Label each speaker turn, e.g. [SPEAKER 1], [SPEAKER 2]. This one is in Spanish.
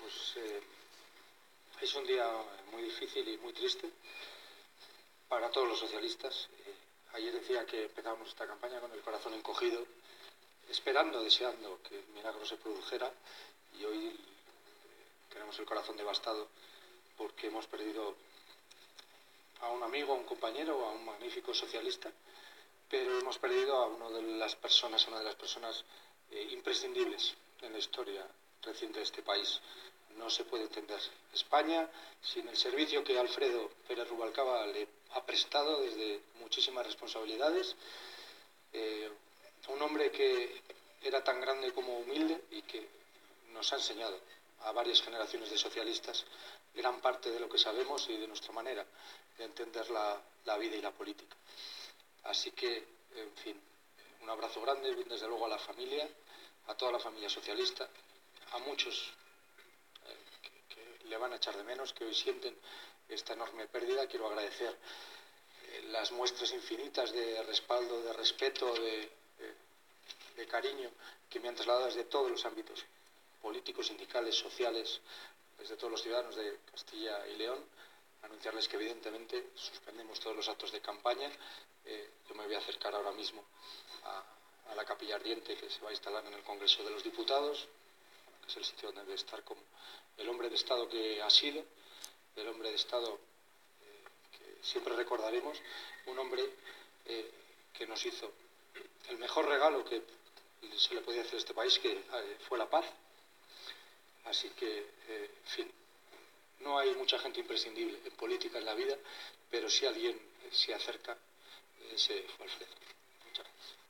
[SPEAKER 1] pues es un día muy difícil y muy triste para todos los socialistas. Ayer decía que empezábamos esta campaña con el corazón encogido, esperando, deseando que el milagro se produjera, y hoy tenemos el corazón devastado porque hemos perdido a un amigo, a un compañero, a un magnífico socialista, pero hemos perdido a una de las personas imprescindibles en la historia reciente de este país. No se puede entender España sin el servicio que Alfredo Pérez Rubalcaba le ha prestado desde muchísimas responsabilidades. Un hombre que era tan grande como humilde y que nos ha enseñado a varias generaciones de socialistas gran parte de lo que sabemos y de nuestra manera de entender la vida y la política. Así que, en fin, un abrazo grande, desde luego a la familia, a toda la familia socialista, a muchos que le van a echar de menos, que hoy sienten esta enorme pérdida. Quiero agradecer las muestras infinitas de respaldo, de respeto, de cariño que me han trasladado desde todos los ámbitos políticos, sindicales, sociales, desde todos los ciudadanos de Castilla y León. Anunciarles que evidentemente suspendemos todos los actos de campaña. Yo me voy a acercar ahora mismo a la capilla ardiente que se va a instalar en el Congreso de los Diputados, que es el sitio donde debe estar como el hombre de Estado que ha sido, el hombre de Estado que siempre recordaremos, un hombre que nos hizo el mejor regalo que se le podía hacer a este país, que fue la paz. Así que, en fin, no hay mucha gente imprescindible en política en la vida, pero si alguien se acerca, ese fue Alfredo. Muchas gracias.